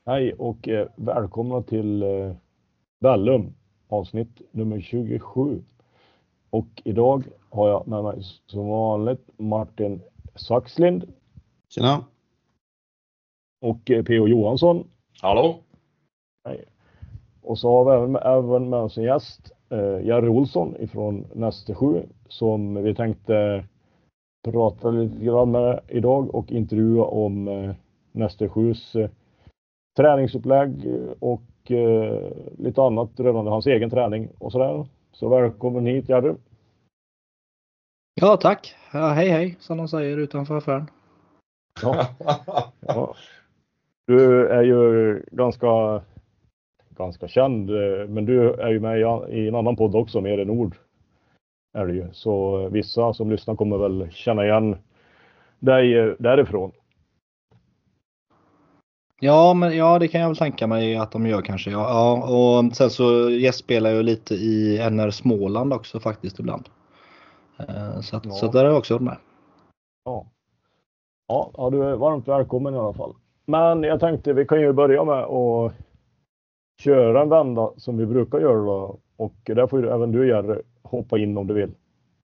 Hej och välkomna till Bellum, avsnitt nummer 27. Och idag har jag med mig som vanligt Martin Saxlind. Tjena. Och P.O. Johansson. Hallå. Hej. Och så har vi även med oss en gäst, Jerry Olsson ifrån Näste 7, som vi tänkte prata lite grann med idag och intervjua om Näste 7s träningsupplägg och lite annat rörande hans egen träning och sådär. Så välkommen hit, Jerry. Ja, tack. Ja, hej, som de säger utanför affären. Ja. Ja. Du är ju ganska känd, men du är ju med i en annan podd också, Mer än ord. Är det ju. Så vissa som lyssnar kommer väl känna igen dig därifrån. Ja, men det kan jag väl tänka mig att de gör kanske. Ja, och sen så gästspelar jag lite i NR Småland också faktiskt ibland. Så där har jag också varit med. Ja, du är varmt välkommen i alla fall. Men jag tänkte vi kan ju börja med att köra en vända som vi brukar göra då. Och där får ju även du Jerry hoppa in om du vill.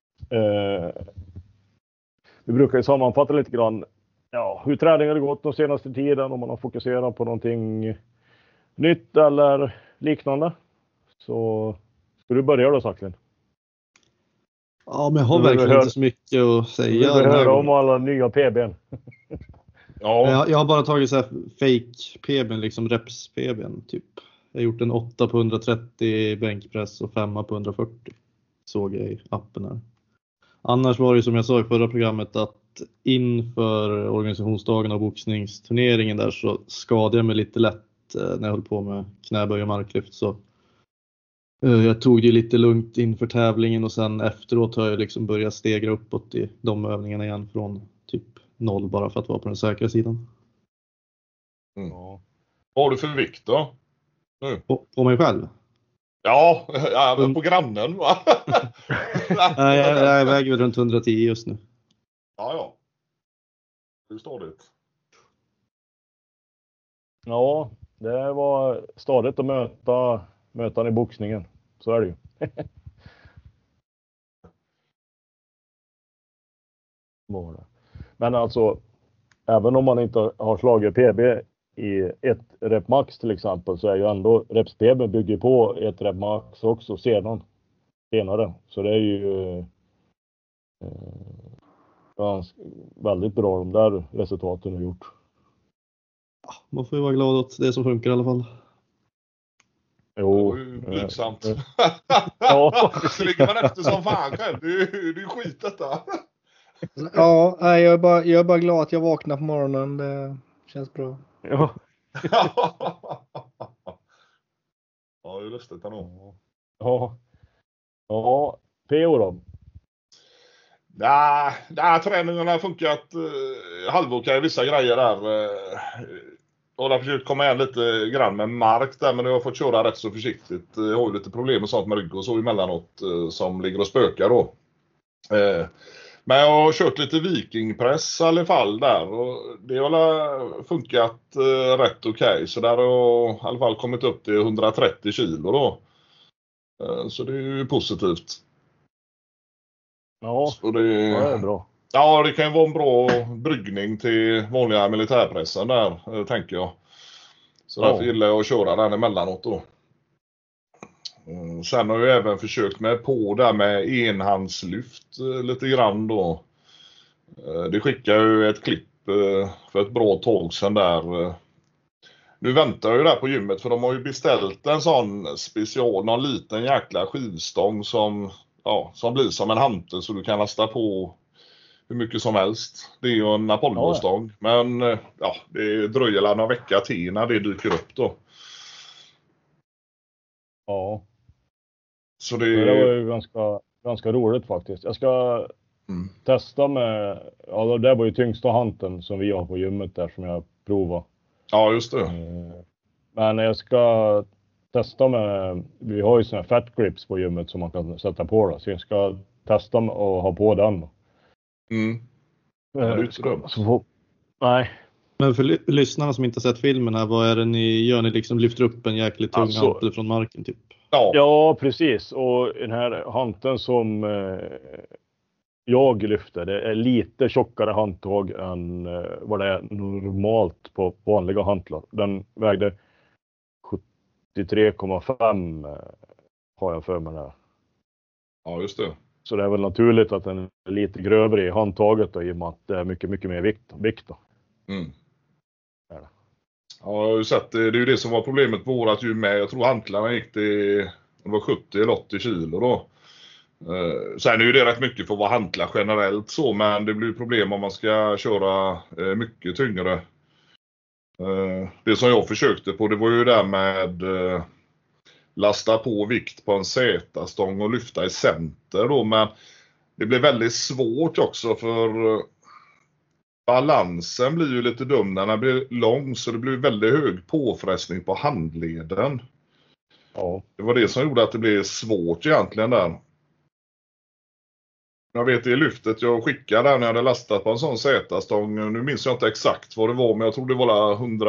Vi brukar ju sammanfatta lite grann hur träningen har gått den senaste tiden, om man har fokuserat på någonting nytt eller liknande. Så ska du börja då, Saxlind? Ja, men jag har verkligen inte så mycket att säga. Du vill höra om alla nya PB:n. Ja. Jag har bara tagit så här fake PB:n, liksom reps PB:n typ. Jag har gjort en 8 på 130 bänkpress och 5 på 140. Såg jag i appen här. Annars var det som jag sa i förra programmet att inför organisationsdagen och boxningsturneringen där så skadade jag mig lite lätt när jag höll på med knäböj och marklyft. Så jag tog det lite lugnt inför tävlingen och sen efteråt har jag liksom börjat stegra uppåt i de övningarna igen från typ 0 bara för att vara på den säkra sidan. Mm. Vad har du för vikt då? Nu. På mig själv? Ja, men på grannen va? Nej, jag väger runt 110 just nu. Ja. Hur står det? Ja, det var stadigt att möta han i boxningen. Så är det ju. Men alltså, även om man inte har slagit PB i ett rep max till exempel, så är ju ändå reps PB bygger på ett rep max också senare. Så det är ju väldigt bra de där resultaten har gjort. Man får ju vara glad åt det som funkar i alla fall. Jo, det var ju blygsamt. Ja. Så ligger man efter som fan själv. Det är ju skit detta. Ja, jag är bara glad att jag vaknar på morgonen. Det känns bra. Ja. Ja, det är lustigt ändå. Ja, P.O. då? Nej, träningen har funkat halvokej vissa grejer där. Och har försökt komma igen lite grann med mark där, men jag har fått köra rätt så försiktigt. Jag har ju lite problem och sånt med rygg och så emellanåt som ligger och spökar då. Men jag har kört lite vikingpress i alla fall där och det har funkat rätt okej. Så där har jag i alla fall kommit upp till 130 kilo då. Så det är ju positivt. Ja, så det är bra. Ja, det kan ju vara en bra bryggning till vanliga militärpressen där, tänker jag. Så därför gillar jag att köra den emellanåt då. Sen har jag även försökt med på där med enhandslyft lite grann då. Det skickar ju ett klipp för ett bra tag sedan där. Nu väntar jag ju där på gymmet för de har ju beställt en sån special, någon liten jäkla skivstång som blir som en hantel så du kan lasta på hur mycket som helst. Det är ju en Apollo-stång. Men det dröjer några veckor till när det dyker upp då. Ja. Så det var ju ganska roligt faktiskt. Jag ska testa med, det var ju tyngsta hanteln som vi har på gymmet där som jag provar. Ja, just det. Men jag ska testa med, vi har ju såna här fat grips på gymmet som man kan sätta på då. Så jag ska testa och ha på den. Ja, det är inte dumt. Nej, Men för lyssnarna som inte har sett filmen här, vad är det ni gör? Ni liksom lyfter upp en jäkligt tung hantel från marken typ? Ja, precis. Och den här hanteln som jag lyfter, det är lite tjockare handtag än vad det är normalt på vanliga hantlar. Den vägde 73,5 har jag för mig där. Ja, just det. Så det är väl naturligt att den är lite grövre i handtaget då, i och med att det är mycket, mycket mer vikt då. Mm. Ja, jag har ju sett det. Det är ju det som var problemet på vårat ju med. Jag tror hantlarna gick till, det var 70 eller 80 kilo då. Sen är ju det rätt mycket för att vara hantlar generellt så, men det blir ju problem om man ska köra mycket tyngre. Det som jag försökte på, det var ju där med lasta på vikt på en Z-stång och lyfta i center då, men det blir väldigt svårt också för balansen blir ju lite dum när den blir lång, så det blir väldigt hög påfrestning på handleden. Ja. Det var det som gjorde att det blev svårt egentligen där. Jag vet i lyftet jag skickade där när jag hade lastat på en sån Z-stång. Nu minns jag inte exakt vad det var, men jag tror det var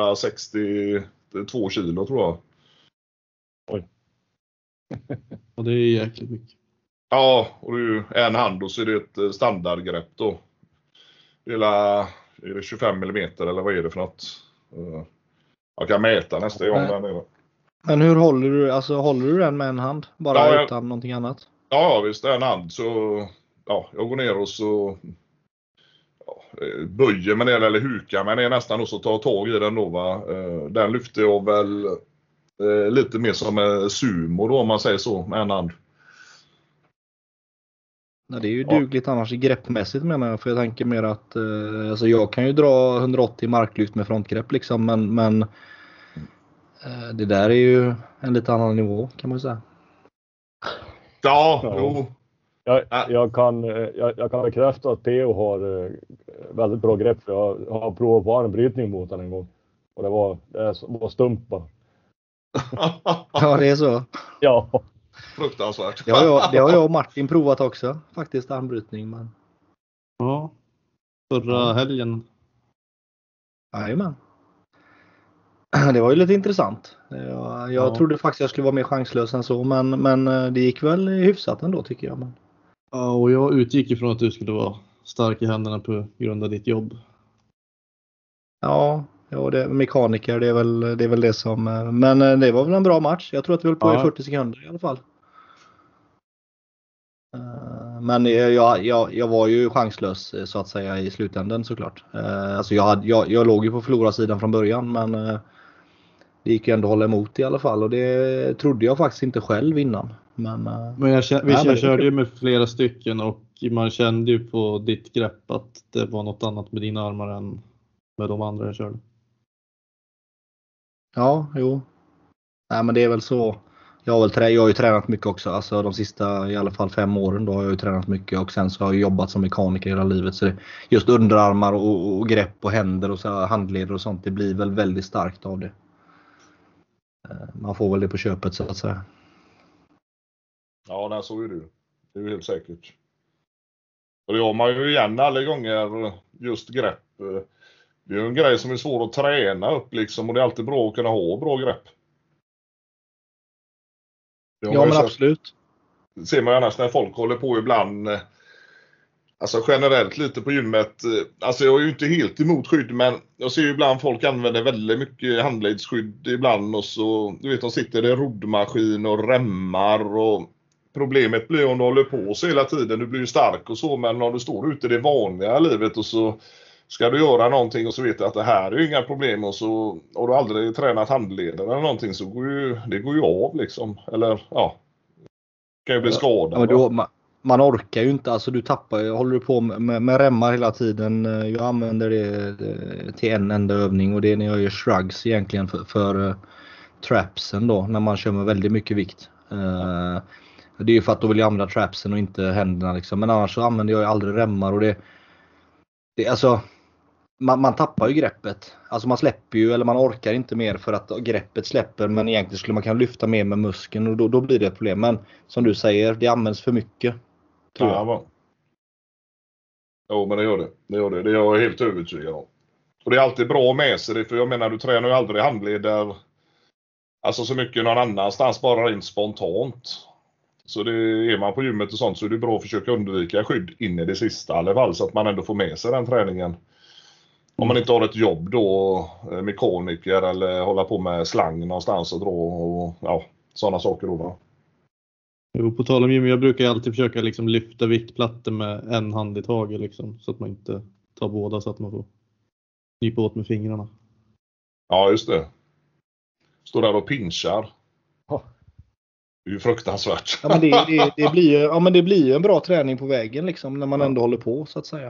162 kilo tror jag. Oj. Och det är jäkligt mycket. Ja, och det är ju en hand och så är det ett standardgrepp då. Är det 25 mm eller vad är det för något? Jag kan mäta nästa gång där nere. Men hur håller du, alltså håller du den med en hand? Bara utan någonting annat? Ja, visst, en hand så ja, jag går ner och så böjer mig ner eller hukar mig ner nästan och så tar tag i den då va. Den lyfter jag väl lite mer som sumo då om man säger så med en hand. Ja, det är ju dugligt annars i greppmässigt menar jag, för jag tänker mer att alltså jag kan ju dra 180 marklyft med frontgrepp liksom, men det där är ju en lite annan nivå kan man säga. Ja, jo. Jag kan bekräfta att P.O. har väldigt bra grepp. Jag har provat på armbrytning mot den en gång. Och det var stumpa. Ja, det är så. Ja. Fruktansvärt. Det har jag och Martin provat också. Faktiskt armbrytning. Men... Ja. Förra helgen. Jajamän. Det var ju lite intressant. Jag trodde faktiskt jag skulle vara mer chanslös än så. Men det gick väl hyfsat ändå tycker jag. Men... Ja, och jag utgick ifrån att du skulle vara stark i händerna på grund av ditt jobb. Ja, det mekaniker, det är väl det som... Men det var väl en bra match. Jag tror att vi höll på i 40 sekunder i alla fall. Men jag var ju chanslös så att säga i slutändan såklart. Alltså jag låg ju på förlorarsidan från början, men det gick ju ändå att hålla emot i alla fall. Och det trodde jag faktiskt inte själv innan. Men jag körde ju med flera stycken och man kände ju på ditt grepp att det var något annat med dina armar än med de andra jag körde. Ja, jo. Nej, men det är väl så. Jag har ju tränat mycket också. Alltså de sista i alla fall 5 åren då har jag ju tränat mycket. Och sen så har jag jobbat som mekaniker hela livet. Så just underarmar och grepp och händer och så handleder och sånt. Det blir väl väldigt starkt av det. Man får väl det på köpet så att säga. Ja, där så är det. Det är ju helt säkert. Och det har man ju igen alla gånger just grepp. Det är ju en grej som är svår att träna upp liksom. Och det är alltid bra att kunna ha bra grepp. Ja, men absolut. Det ser man ju annars när folk håller på ibland. Alltså generellt lite på gymmet. Alltså jag är ju inte helt emot skydd, men jag ser ju ibland folk använder väldigt mycket handledsskydd ibland. Och så, du vet, de sitter i roddmaskin och remmar. Och problemet blir om du håller på så hela tiden. Du blir ju stark och så, men om du står ute i det vanliga livet och så ska du göra någonting och så vet du att det här är ju inga problem och så har du aldrig tränat handleder eller någonting så går ju av liksom. Eller ja, kan ju bli skadad. Ja, man orkar ju inte, alltså du tappar, håller du på med remmar hela tiden. Jag använder det till en enda övning och det är när jag gör shrugs egentligen för trapsen då, när man kör med väldigt mycket vikt. Det är ju för att då vill jag använda trapsen och inte händerna liksom. Men annars så använder jag ju aldrig remmar och det alltså man tappar ju greppet. Alltså man släpper ju, eller man orkar inte mer för att greppet släpper, men egentligen skulle man kunna lyfta mer med muskeln och då blir det ett problem. Men som du säger, det används för mycket. Ja, men det gör det. Det är jag helt övertygad om. Och det är alltid bra med sig det, för jag menar du tränar ju aldrig handleder alltså så mycket någon annanstans, bara rent spontant. Så det är man på gymmet och sånt så är det bra att försöka undvika skydd in i det sista i alla fall, så att man ändå får med sig den träningen. Om man inte har ett jobb då, mekaniker eller hålla på med slang någonstans och dra och ja, sådana saker då va. Jo, på tal om gym, jag brukar alltid försöka liksom lyfta viktplattor med en hand i taget liksom, så att man inte tar båda så att man får knipa åt med fingrarna. Ja, just det. Står där och pinchar. Det är ju fruktansvärt. Ja, men det blir ju en bra träning på vägen liksom, när man ändå håller på så att säga.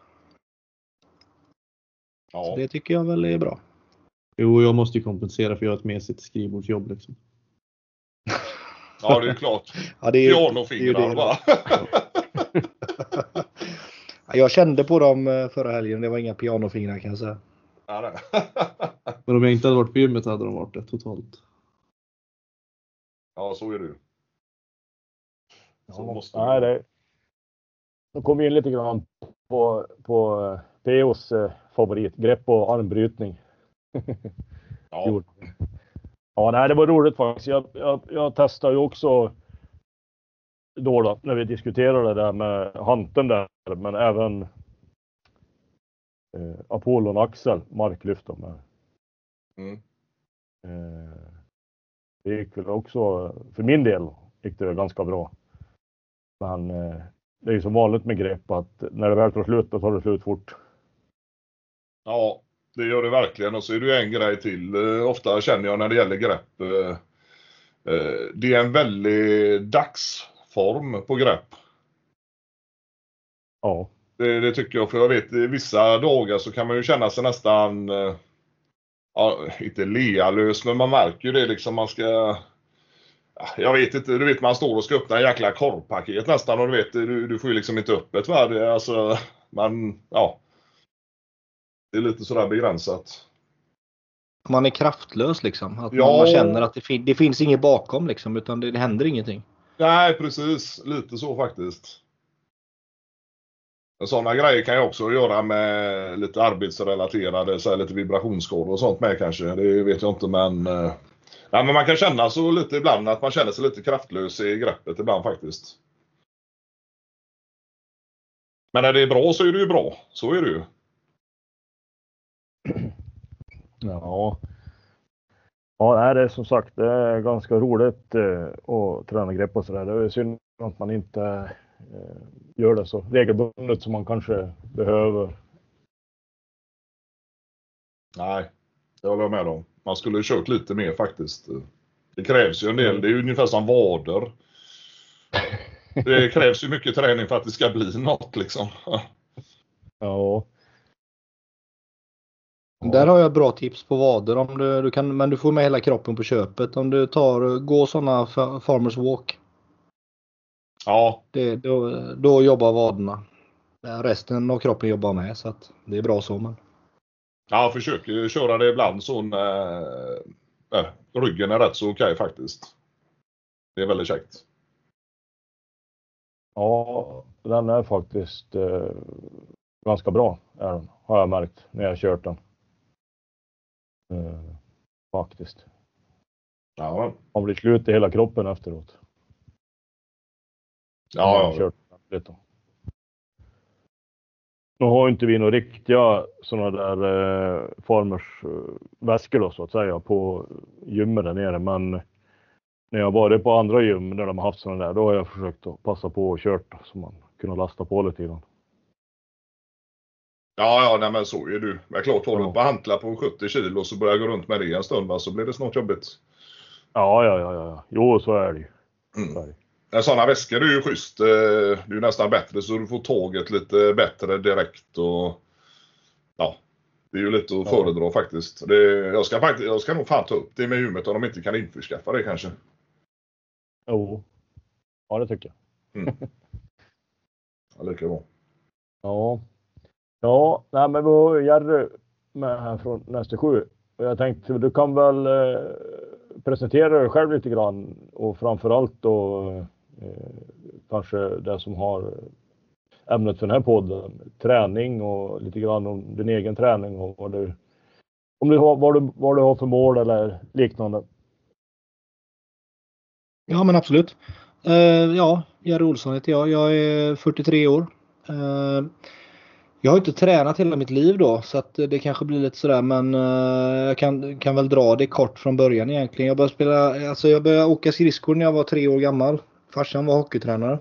Ja. Så det tycker jag väl är bra. Jo, jag måste ju kompensera för jag har ett mesigt skrivbordsjobb liksom. Ja, det är klart. Ja, det är pianofingrar va? Jag kände på dem förra helgen. Det var inga pianofingrar kan jag säga. Ja, det. Men om jag inte hade varit på gymmet hade de varit det totalt. Ja, så är det ju. Så måste nej, det. Nu kom vi in lite grann på POs favorit, grepp och armbrytning. Ja. Ja, nej, det var roligt faktiskt. Jag testade ju också då när vi diskuterade det där med hanteln där, men även Apollon Axel marklyft med. Mm. Det gick väl också, för min del gick det ganska bra. Men det är ju som vanligt med grepp att när det väl tar slut, då tar det slut fort. Ja, det gör det verkligen. Och så är det ju en grej till. Ofta känner jag när det gäller grepp. Det är en väldigt dagsform på grepp. Ja. Det tycker jag. För jag vet, i vissa dagar så kan man ju känna sig nästan, ja, inte lealös, men man märker ju det liksom. Man ska, jag vet inte, du vet man står och ska öppna en jäkla korvpaket nästan. Och du vet, du får ju liksom inte upp ett värde. Alltså, ja. Det är lite sådär begränsat. Man är kraftlös liksom. Att man känner att det finns inget bakom liksom, utan det händer ingenting. Nej, precis. Lite så faktiskt. Sådana grejer kan jag också göra med lite arbetsrelaterade, så här lite vibrationsskador och sånt med kanske. Det vet jag inte, men men man kan känna så lite ibland att man känner sig lite kraftlös i greppet ibland faktiskt. Men när det är bra så är det ju bra. Så är det ju. Ja. Ja, det är som sagt, det är ganska roligt att träna grepp och sådär. Det är synd att man inte gör det så regelbundet som man kanske behöver. Nej, det håller jag med om. Man skulle ha kört lite mer faktiskt. Det krävs ju en del, det är ju ungefär som vader. Det krävs ju mycket träning för att det ska bli något liksom. Ja. Där har jag bra tips på vader om du kan, men du får med hela kroppen på köpet om du går sådana farmers walk. Ja. Då jobbar vaderna. Resten av kroppen jobbar med, så att det är bra så. Men. Ja, jag försöker köra det ibland så ryggen är rätt så okej faktiskt. Det är väldigt käckt. Ja, den är faktiskt ganska bra är den, har jag märkt när jag har kört den. Faktiskt. Ja. Man blir slut i hela kroppen efteråt. Ja. Kört lite. Nu har inte vi några riktiga sådana där farmers väskor då, så att säga på gymmet där nere, men när jag varit på andra gym där de har haft sådana där, då har jag försökt att passa på och kört så man kunde lasta på lite grann. Ja, nej, men så är du. Men klart, har du på hantlar på 70 kilo så börjar jag gå runt med det en stund, va, så blir det snart jobbigt. Ja. Jo, så är det ju. Sådana väskor är ju schysst. Det är ju nästan bättre så du får tåget lite bättre direkt och ja, det är ju lite att föredra faktiskt. Jag ska nog fan ta upp det med gymmet om de inte kan införskaffa det kanske. Jo. Ja, det tycker jag. Ja, lika bra. Ja, nej, men vi har Jerry med här från nästa 7. Jag tänkte du kan väl presentera dig själv lite grann och framförallt då kanske det som har ämnet för den här podden. Träning och lite grann om din egen träning och vad du har för mål eller liknande. Ja, men absolut. Jerry Olsson heter jag. Jag är 43 år. Jag har inte tränat hela mitt liv då, så att det kanske blir lite sådär, men jag kan väl dra det kort från början egentligen. Jag började åka skridskor när jag var 3 år gammal. Farsan var hockeytränare.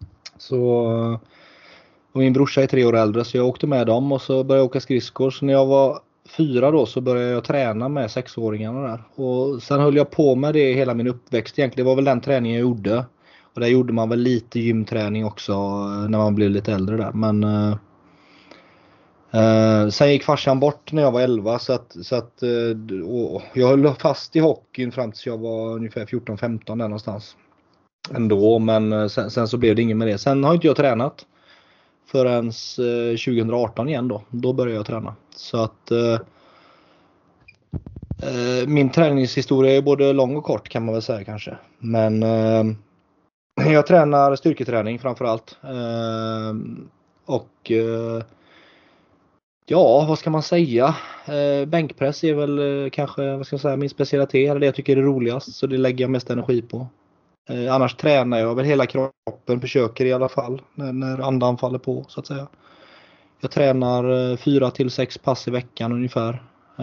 Och min brorsa är 3 år äldre, så jag åkte med dem och så började jag åka skridskor. Så när jag var 4 då så började jag träna med 6-åringarna där. Och sen höll jag på med det hela min uppväxt egentligen. Det var väl den träningen jag gjorde. Och där gjorde man väl lite gymträning också när man blev lite äldre där. Men sen gick farsan bort när jag var 11 så att och jag höll fast i hockeyn fram tills jag var ungefär 14-15 där någonstans. Ändå, men sen så blev det inget med det. Sen har inte jag tränat förrän 2018 igen då. Då började jag träna. Så att min träningshistoria är både lång och kort kan man väl säga kanske. Men jag tränar styrketräning framförallt. Ja, vad ska man säga? Bänkpress är väl kanske, vad ska jag säga, min specialitet. Eller det jag tycker är roligast. Så det lägger jag mest energi på. Annars tränar jag väl hela kroppen, försöker i alla fall när andan faller på så att säga. Jag tränar 4-6 pass i veckan ungefär.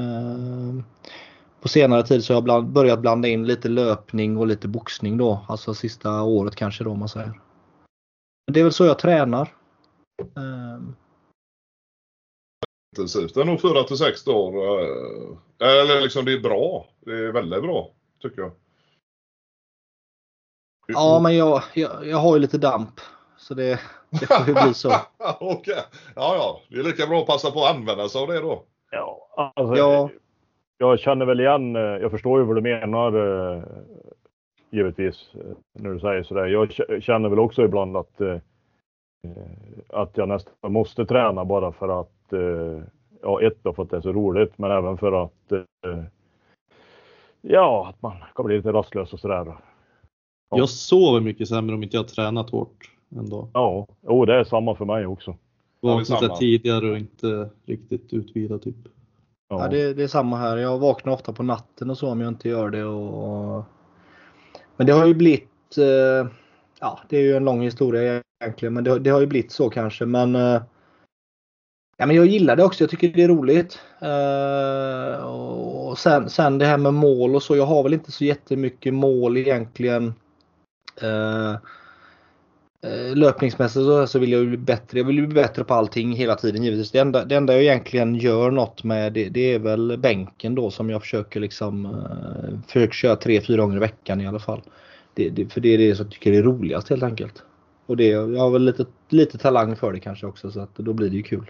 På senare tid så har jag börjat blanda in lite löpning och lite boxning då. Alltså sista året kanske då man säger. Det är väl så jag tränar. Intensivt. Det är nog 4-6 år. Eller liksom det är bra. Det är väldigt bra tycker jag. Ja, men jag har ju lite damp. Så det får ju bli så. Okej. Ja. Det är lika bra att passa på att använda sig av det då. Ja, alltså, jag känner väl igen. Jag förstår ju vad du menar. Givetvis när du säger sådär. Jag känner väl också ibland att jag nästan måste träna bara för att ett då för att det är så roligt. Men även för att att man kan bli lite rastlös och sådär. Ja. Jag sover mycket sämre om inte jag har tränat hårt ändå. Ja, det är samma för mig också. Vaknat tidigare och inte riktigt utvilad typ. Ja, det är samma här. Jag vaknar ofta på natten och så om jag inte gör det. Men det har ju blivit... det är ju en lång historia egentligen. Men det har ju blivit så kanske. Men jag gillar det också. Jag tycker det är roligt. Och sen det här med mål och så. Jag har väl inte så jättemycket mål egentligen. Löpningsmässigt så vill jag bli bättre. Jag vill bli bättre på allting hela tiden givetvis. Det enda jag egentligen gör något med det är väl bänken då som jag försöker köra 3-4 gånger i veckan i alla fall. För det är det som jag tycker är roligast helt enkelt. Och jag har väl lite talang för det kanske också så att då blir det ju kul.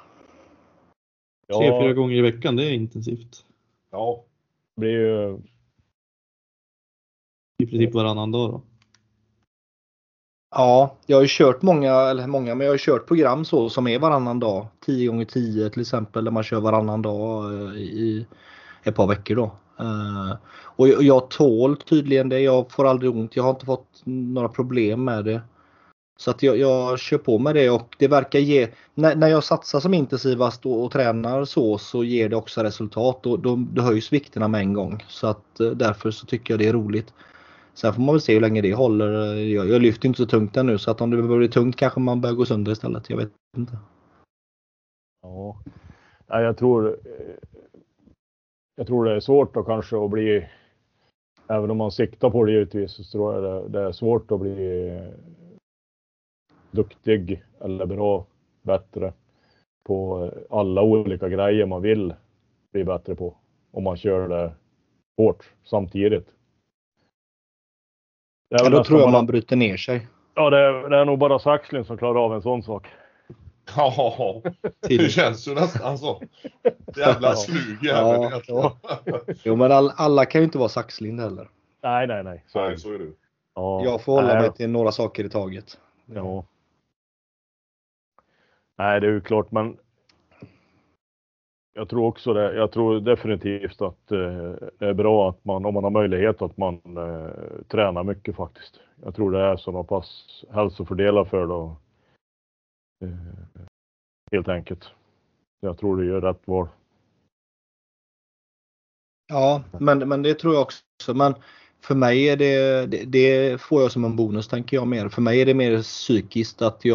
3-4 gånger i veckan, det är intensivt. Ja, det blir ju i princip varannan dag då. Ja, jag har ju kört men jag har kört program så som är varannan dag. 10x10 till exempel där man kör varannan dag i ett par veckor då. Och jag tål tydligen det. Jag får aldrig ont. Jag har inte fått några problem med det. Så att jag kör på med det och det verkar ge... När jag satsar som intensivast och tränar så ger det också resultat. Och då höjs vikterna med en gång. Så att därför så tycker jag det är roligt. Sen får man väl se hur länge det håller. Jag lyfter inte så tungt ännu så att om det blir tungt kanske man börjar gå sönder istället. Jag vet inte. Ja, jag tror det är svårt att kanske att bli, även om man siktar på det givetvis, så tror jag det är svårt att bli duktig eller bra, bättre på alla olika grejer man vill bli bättre på. Om man kör det hårt samtidigt. Då tror jag man bryter ner sig. Ja, det är nog bara Saxlin som klarar av en sån sak. Ja, det känns ju nästan så. Jävla slug jävel. Ja. Jo, men alla kan ju inte vara Saxlin heller. Nej. Nej, så är det. Ja. Jag får hålla mig till några saker i taget. Ja. Nej, det är ju klart, men jag tror också det. Jag tror definitivt att det är bra att man, om man har möjlighet, att man tränar mycket faktiskt. Jag tror det är så pass hälsofördelar för då. Helt enkelt. Jag tror det gör rätt val. Ja, men det tror jag också. Men för mig är det får jag som en bonus, tänker jag mer. För mig är det mer psykiskt att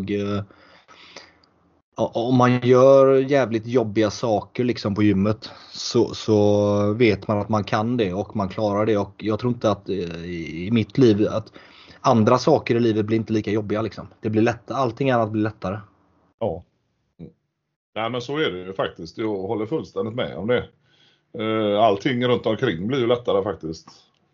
om man gör jävligt jobbiga saker liksom på gymmet så vet man att man kan det och man klarar det. Och jag tror inte att i mitt liv att andra saker i livet blir inte lika jobbiga liksom. Det blir lättare, allting annat blir lättare. Ja. Nej, men så är det ju faktiskt. Jag håller fullständigt med om det. Allting runt omkring blir ju lättare faktiskt.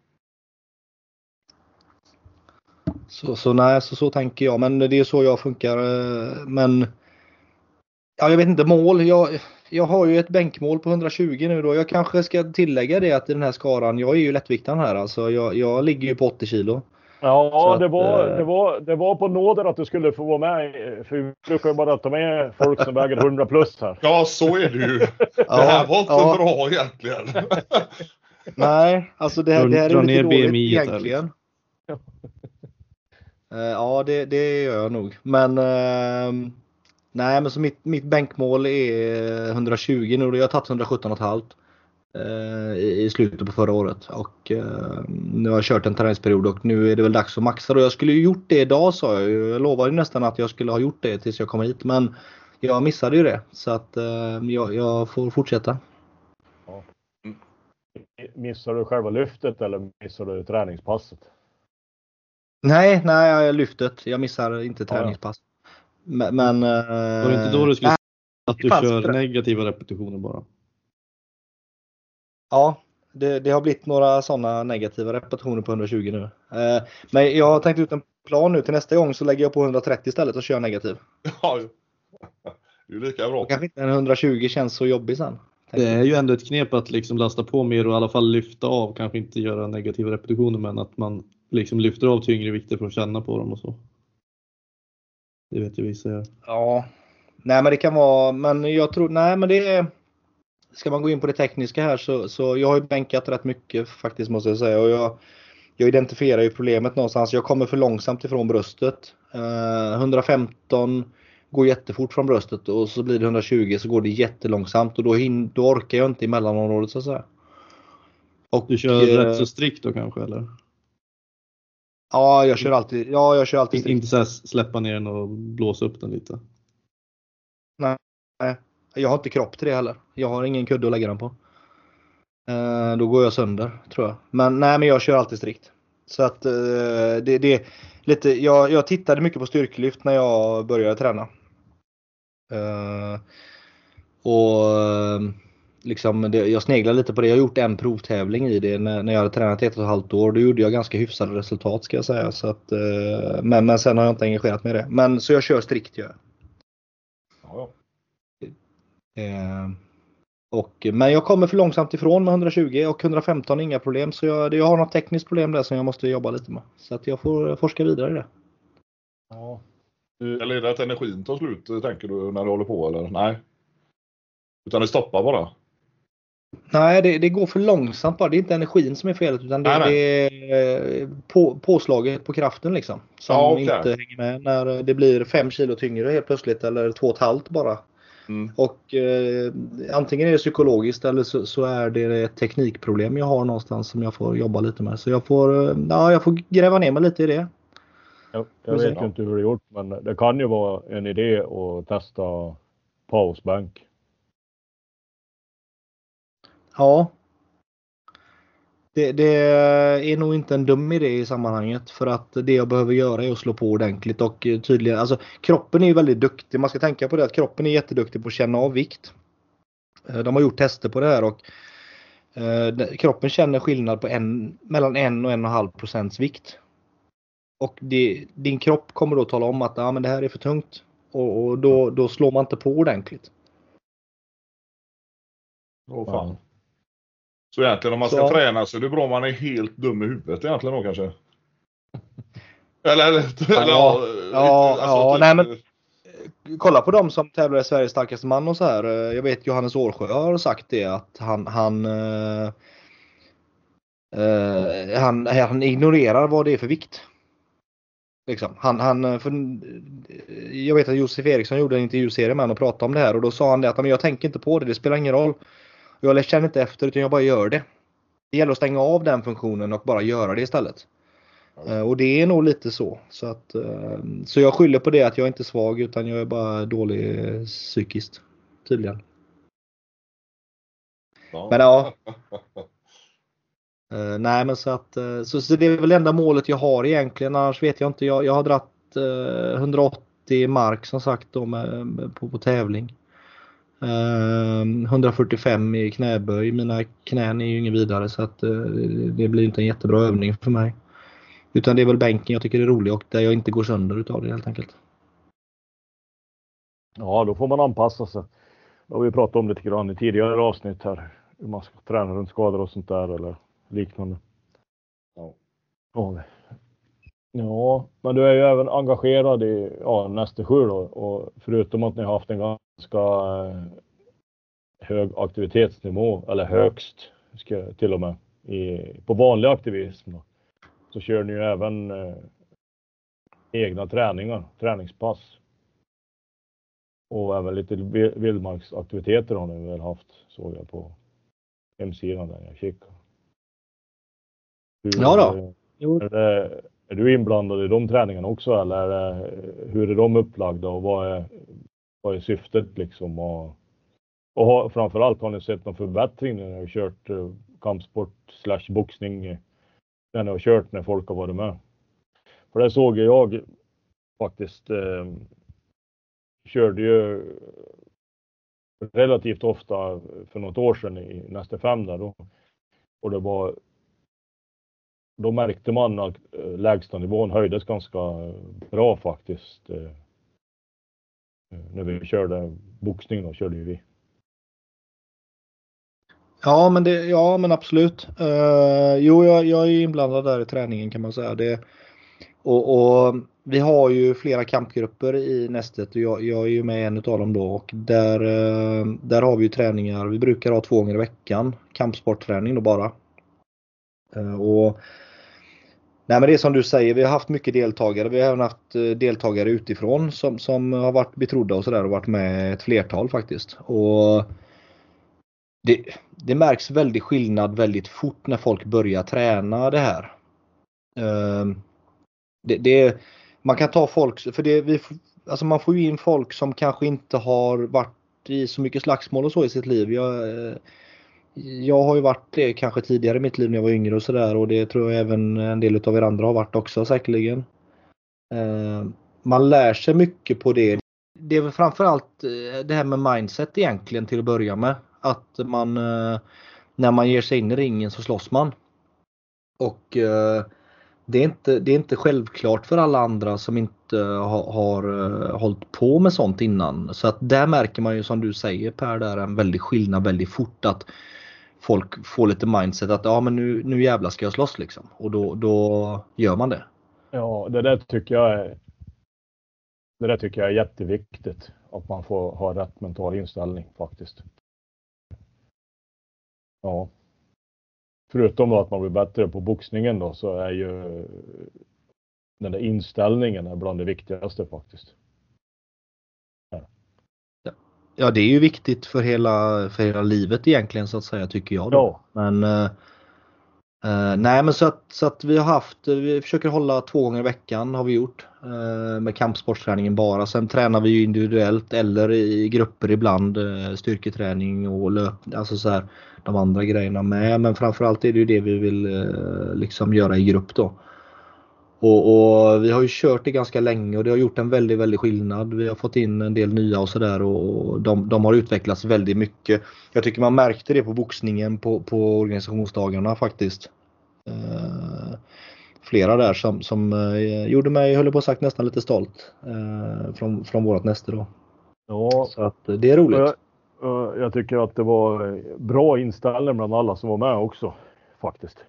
Så tänker jag. Men det är så jag funkar. Men ja, jag vet inte, mål. Jag har ju ett bänkmål på 120 nu då. Jag kanske ska tillägga det att i den här skaran, jag är ju lättviktaren här. Alltså jag ligger ju på 80 kilo. Ja, det var på nåder att du skulle få vara med. För vi brukar bara ta med folk som väger 100 plus här. Ja, så är det ju. Det här var inte bra egentligen. Nej, alltså det här är lite dåligt BMI egentligen. Ja, det gör jag nog. Men nej, men så mitt bänkmål är 120 nu och jag har tagit 117,5 i slutet på förra året. Och nu har jag kört en träningsperiod och nu är det väl dags att maxa. Och jag skulle ju gjort det idag, sa jag. Jag lovade ju nästan att jag skulle ha gjort det tills jag kom hit. Men jag missade ju det. Så att jag får fortsätta. Ja. Missar du själva lyftet eller missar du träningspasset? Nej, lyftet. Jag missar inte träningspass. Men var det inte då du skulle säga att du kör negativa repetitioner bara? Ja, det har blivit några sådana negativa repetitioner på 120 nu. Men jag har tänkt ut en plan nu till nästa gång, så lägger jag på 130 istället och kör negativ. Ja, det är lika bra. Kanske inte en 120 känns så jobbig sen. Det är ju ändå ett knep att liksom lasta på mer och i alla fall lyfta av. Kanske inte göra negativa repetitioner, men att man liksom lyfter av tyngre vikter för att känna på dem och så. Det vet ju vissa. Ja. Nej, men det kan vara, men jag tror, nej men det är, ska man gå in på det tekniska här så jag har ju bänkat rätt mycket faktiskt, måste jag säga. Och jag identifierar ju problemet någonstans. Jag kommer för långsamt ifrån bröstet. 115 går jättefort från bröstet och så blir det 120 så går det jättelångsamt och då orkar jag inte i mellanområdet så att säga. Och du kör rätt så strikt då kanske, eller? Ja, jag kör alltid strikt. Inte så här släppa ner den och blåsa upp den lite. Nej. Jag har inte kropp till det heller. Jag har ingen kudde att lägga den på. Då går jag sönder, tror jag. Men jag kör alltid strikt. Så att det är lite, jag tittade mycket på styrkelyft när jag började träna. Liksom jag sneglade lite på det. Jag har gjort en provtävling i det när jag hade tränat 1,5 år. Då gjorde jag ganska hyfsade resultat, ska jag säga. Så att, men sen har jag inte engagerat mig i det. Men så jag kör strikt, gör jag. Ja. Men jag kommer för långsamt ifrån med 120 och 115 inga problem. Så jag har något tekniskt problem där som jag måste jobba lite med. Så att jag får forska vidare i det. Ja. Eller är det att energin tar slut, tänker du, när du håller på, eller? Nej. Utan det stoppar bara? Nej, det går för långsamt bara. Det är inte energin som är felet, utan det är påslaget på kraften liksom. Som inte hänger med när det blir 5 kilo tyngre helt plötsligt, eller 2,5 bara. Och antingen är det psykologiskt eller så är det ett teknikproblem jag har någonstans som jag får jobba lite med. Så jag får gräva ner mig lite i det. Jag vet ju inte hur det är gjort, men det kan ju vara en idé att testa pausbank. Ja. Det är nog inte en dum idé i sammanhanget, för att det jag behöver göra är att slå på ordentligt och tydligen, alltså kroppen är ju väldigt duktig. Man ska tänka på det att kroppen är jätteduktig på att känna av vikt. De har gjort tester på det här och kroppen känner skillnad på mellan 1 och 1,5% vikt. Och din kropp kommer då tala om att men det här är för tungt och då slår man inte på ordentligt. Fan. Så egentligen om man ska träna så är det bra om man är helt dum i huvudet egentligen då kanske. Nej men kolla på dem som tävlar i Sveriges starkaste man och så här. Jag vet Johannes Årsjö har sagt det, att han ignorerar vad det är för vikt. Liksom. Jag vet att Josef Eriksson gjorde en intervjuserie med honom och pratade om det här. Och då sa han det att jag tänker inte på det. Det spelar ingen roll. Jag känner inte efter utan jag bara gör det. Det gäller att stänga av den funktionen och bara göra det istället. Och det är nog lite så. Så jag skyller på det att jag inte är svag utan jag är bara dålig psykiskt. Tydligen. Ja. Men ja. Nej men så det är väl enda målet jag har egentligen. Annars vet jag inte. Jag har dratt 180 mark som sagt då på tävling. 145 i knäböj. Mina knän är ju ingen vidare så att det blir inte en jättebra övning för mig. Utan det är väl bänken jag tycker är rolig och där jag inte går sönder utav det helt enkelt. Ja, då får man anpassa sig. Det har vi pratat om lite grann i tidigare avsnitt här. Hur man ska träna runt skador och sånt där eller liknande. Ja, men du är ju även engagerad i Näste 7 då. Och förutom att ni har haft en ganska hög aktivitetsnivå, eller högst till och med, på vanlig aktivism då, så kör ni ju även egna träningspass. Och även lite vildmarksaktiviteter har ni väl haft, såg jag på hemsidan där jag kikade. Ja då. Är du inblandad i de träningarna också eller hur är de upplagda och vad är syftet liksom? Och framförallt har ni sett någon förbättring när ni har kört kampsport/boxning när ni har kört när folk har varit med? För det såg jag faktiskt körde ju relativt ofta för något år sedan i Näste 5 där då. Och då märkte man att lägsta nivån höjdes ganska bra faktiskt. När vi körde boxning då körde ju vi. Ja men absolut. Jag är inblandad där i träningen kan man säga. Och vi har ju flera kampgrupper i Nästet och jag är ju med en utav dem då och där har vi ju träningar. Vi brukar ha 2 gånger i veckan kampsportträning då bara. Nej men det är som du säger, vi har haft mycket deltagare. Vi har även haft deltagare utifrån som har varit betrodda och sådär och varit med ett flertal faktiskt. Och det märks väldigt skillnad väldigt fort när folk börjar träna det här. Man kan ta folk, för man får ju in folk som kanske inte har varit i så mycket slagsmål och så i sitt liv. Jag har ju varit det kanske tidigare i mitt liv när jag var yngre och sådär och det tror jag även en del av er andra har varit också säkerligen. Man lär sig mycket på det. Det är väl framförallt det här med mindset egentligen till att börja med. Att när man ger sig in i ringen så slåss man. Och det är inte självklart för alla andra som inte har hållit på med sånt innan. Så att där märker man ju som du säger Per där en väldigt skillnad väldigt fort att folk får lite mindset att men nu jävlar ska jag slåss liksom. Och då gör man det. Ja, det där tycker jag är jätteviktigt. Att man får ha rätt mental inställning faktiskt. Ja. Förutom då att man blir bättre på boxningen då så är ju den där inställningen bland det viktigaste faktiskt. Ja, det är ju viktigt för hela livet egentligen så att säga tycker jag då. Ja. Men nej men så att vi försöker hålla 2 gånger i veckan har vi gjort med kampsportsträningen bara. Sen tränar vi ju individuellt eller i grupper ibland styrketräning och alltså så här de andra grejerna med. Men framförallt är det ju det vi vill liksom göra i grupp då. Och vi har ju kört det ganska länge och det har gjort en väldigt, väldigt skillnad. Vi har fått in en del nya och sådär och de har utvecklats väldigt mycket. Jag tycker man märkte det på boxningen på organisationsdagarna faktiskt. Flera där som gjorde mig, höll på att sagt, nästan lite stolt från vårat näste då. Ja. Så att det är roligt. Jag tycker att det var bra inställning bland alla som var med också faktiskt.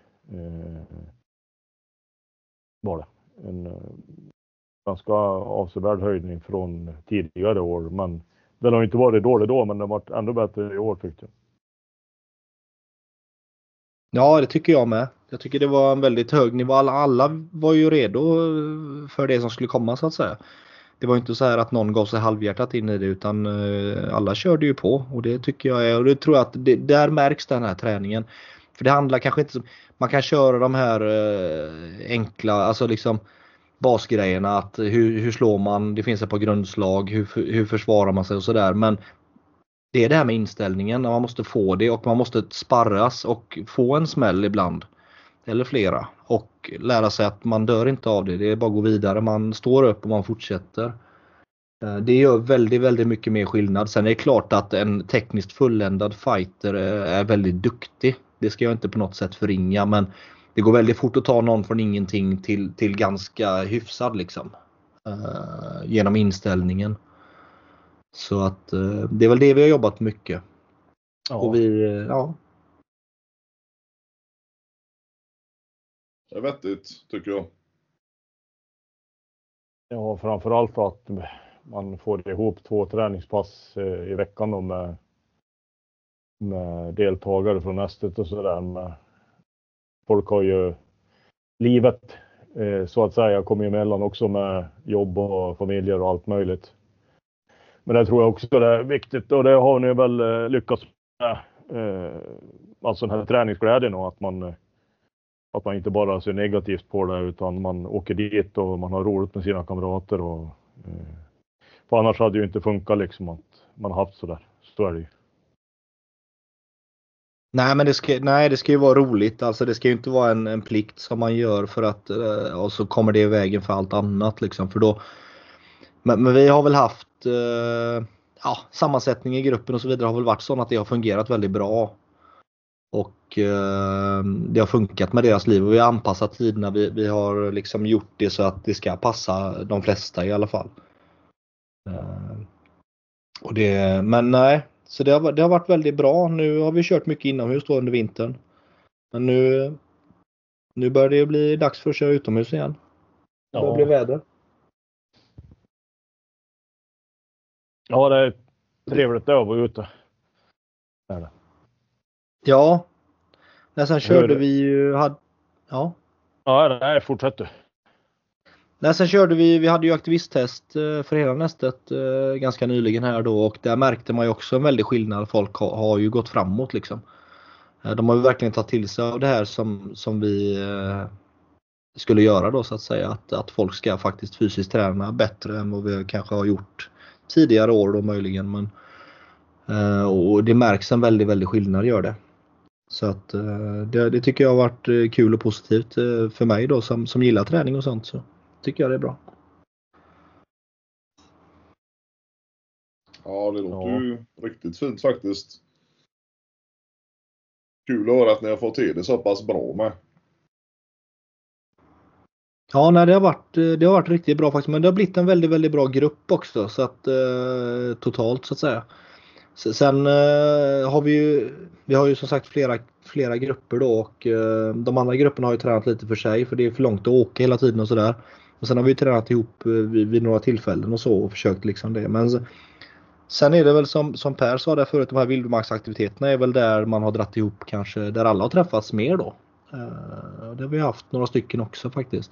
Var det. En ganska avsevärd höjning från tidigare år. Men den har inte varit dålig då, men den har varit ännu bättre i år tyckte jag. Ja, det tycker jag med. Jag tycker det var en väldigt hög nivå. Alla var ju redo för det som skulle komma så att säga. Det var inte så här att någon gav sig halvhjärtat in i det, utan alla körde ju på. Och det tycker jag är, och det tror jag att där märks den här träningen. För det handlar kanske inte om, man kan köra de här enkla, alltså liksom basgrejerna, att hur slår man, det finns ett par grundslag, hur försvarar man sig och sådär. Men det är det här med inställningen, man måste få det och man måste sparras och få en smäll ibland. Eller flera. Och lära sig att man dör inte av det. Det är bara att gå vidare. Man står upp och man fortsätter. Det gör väldigt, väldigt mycket mer skillnad. Sen är det klart att en tekniskt fulländad fighter är väldigt duktig. Det ska jag inte på något sätt förringa. Men det går väldigt fort att ta någon från ingenting till ganska hyfsad liksom. Genom inställningen. Så att det är väl det vi har jobbat mycket. Ja. Och ja. Det är vettigt, tycker jag. Ja, framförallt att man får ihop 2 träningspass i veckan då med deltagare från nästet och sådär. Folk har ju livet så att säga kommer emellan också med jobb och familjer och allt möjligt. Men det tror jag också det är viktigt, och det har ni väl lyckats med. Alltså den här träningsglädjen och att man inte bara ser negativt på det, utan man åker dit och man har roligt med sina kamrater. För annars hade det ju inte funkat liksom att man har haft sådär. Så är det ju. Nej, men det ska ju vara roligt. Alltså det ska ju inte vara en plikt som man gör för att och så kommer det i vägen för allt annat liksom. För då, men vi har väl haft sammansättning i gruppen och så vidare har väl varit så att det har fungerat väldigt bra. Och det har funkat med deras liv och vi har anpassat tiderna. Vi har liksom gjort det så att det ska passa de flesta i alla fall. Men nej, så det har varit väldigt bra. Nu har vi kört mycket inomhus då under vintern. Men nu börjar det bli dags för att köra utomhus igen. Det börjar bli väder. Ja, det är trevligt att vara ute. Ja. Sen körde vi ju... Ja, nej, fortsätt du. Sen körde vi hade ju aktivisttest för hela nästet ganska nyligen här då, och där märkte man ju också en väldig skillnad. Folk har ju gått framåt liksom. De har ju verkligen tagit till sig av det här som vi skulle göra då så att säga. Att folk ska faktiskt fysiskt träna bättre än vad vi kanske har gjort tidigare år då möjligen. Men, och det märks en väldigt, väldigt skillnad gör det. Så att det tycker jag har varit kul och positivt för mig då som gillar träning och sånt, så tycker jag det är bra. Ja, det låter ju riktigt fint faktiskt. Kul att höra att ni har fått till det så pass bra med. Ja, nej, det har varit riktigt bra faktiskt, men det har blivit en väldigt, väldigt bra grupp också så att totalt så att säga. Sen har vi har ju som sagt flera grupper då, och de andra grupperna har ju tränat lite för sig för det är för långt att åka hela tiden och sådär. Och sen har vi tränat ihop vid några tillfällen och så och försökt liksom det. Men sen är det väl som Per sa där förut, de här vildmarksaktiviteterna är väl där man har dratt ihop kanske, där alla har träffats mer då. Det har vi haft några stycken också faktiskt.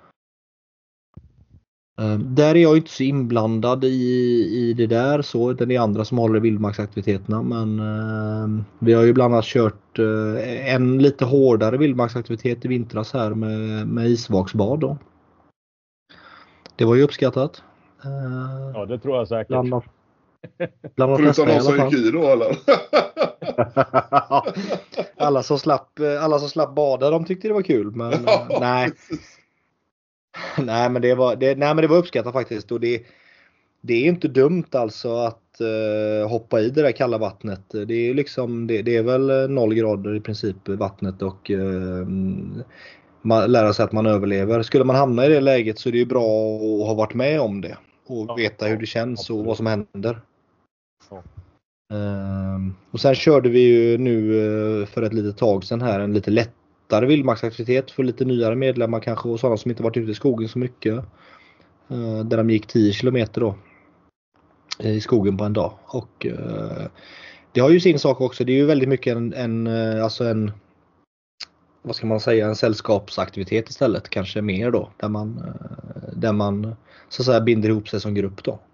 Där är jag inte så inblandad i det där så, det är andra som håller i vildmarksaktiviteterna, men vi har ju bland annat kört en lite hårdare vildmarksaktivitet i vintras här med isvaksbad då. Det var ju uppskattat. Ja, det tror jag säkert. Bland de flesta i alla fall. Förutom någon som gick i då eller? alla som slapp bada, de tyckte det var kul, men nej. Nej, men det var uppskattat faktiskt, och det är inte dumt alltså att hoppa i det där kalla vattnet. Det är liksom det är väl 0 grader i princip vattnet, och lära sig att man överlever. Skulle man hamna i det läget så är det ju bra att ha varit med om det och veta hur det känns och vad som händer. Ja. Och sen körde vi ju nu för ett litet tag sedan här en lite lättare vildmarksaktivitet för lite nyare medlemmar kanske, och sådana som inte varit ute i skogen så mycket. Där de gick 10 kilometer då i skogen på en dag. Och det har ju sin sak också. Det är ju väldigt mycket en vad ska man säga, en sällskapsaktivitet istället, kanske mer då, där man så att säga binder ihop sig som grupp då.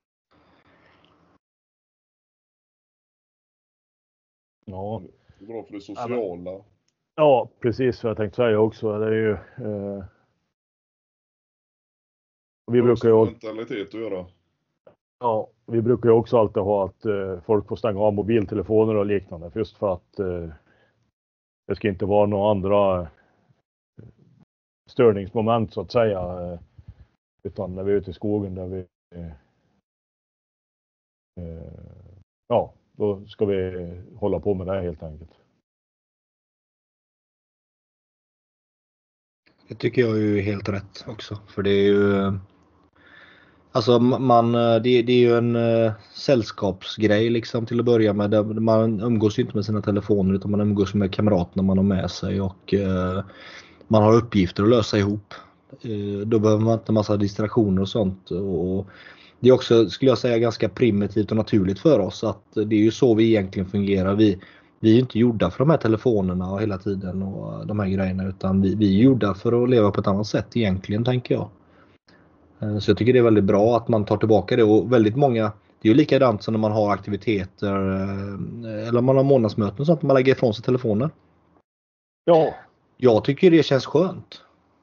Ja. Det är bra för det sociala. Ja, precis vad jag tänkte säga också. Det är ju vi brukar ju mentalitet att göra. Ja, vi brukar ju också alltid ha att folk får stänga av mobiltelefoner och liknande, just för att det ska inte vara några andra störningsmoment så att säga, utan när vi är ute i skogen där vi ja, då ska vi hålla på med det helt enkelt. Det tycker jag är ju helt rätt också, för det är ju alltså det är ju en sällskapsgrej liksom till att börja med. Man umgås ju inte med sina telefoner utan man umgås med kamraterna man har med sig, och man har uppgifter att lösa ihop. Då behöver man inte en massa distraktioner och sånt, och det är också, skulle jag säga, ganska primitivt och naturligt för oss att det är ju så vi egentligen fungerar. Vi är ju inte gjorda för de här telefonerna hela tiden och de här grejerna, utan vi är gjorda för att leva på ett annat sätt egentligen, tänker jag. Så jag tycker det är väldigt bra att man tar tillbaka det, och väldigt många, det är ju likadant som när man har aktiviteter eller man har månadsmöten och sånt, man lägger ifrån sig telefonen. Ja. Jag tycker det känns skönt.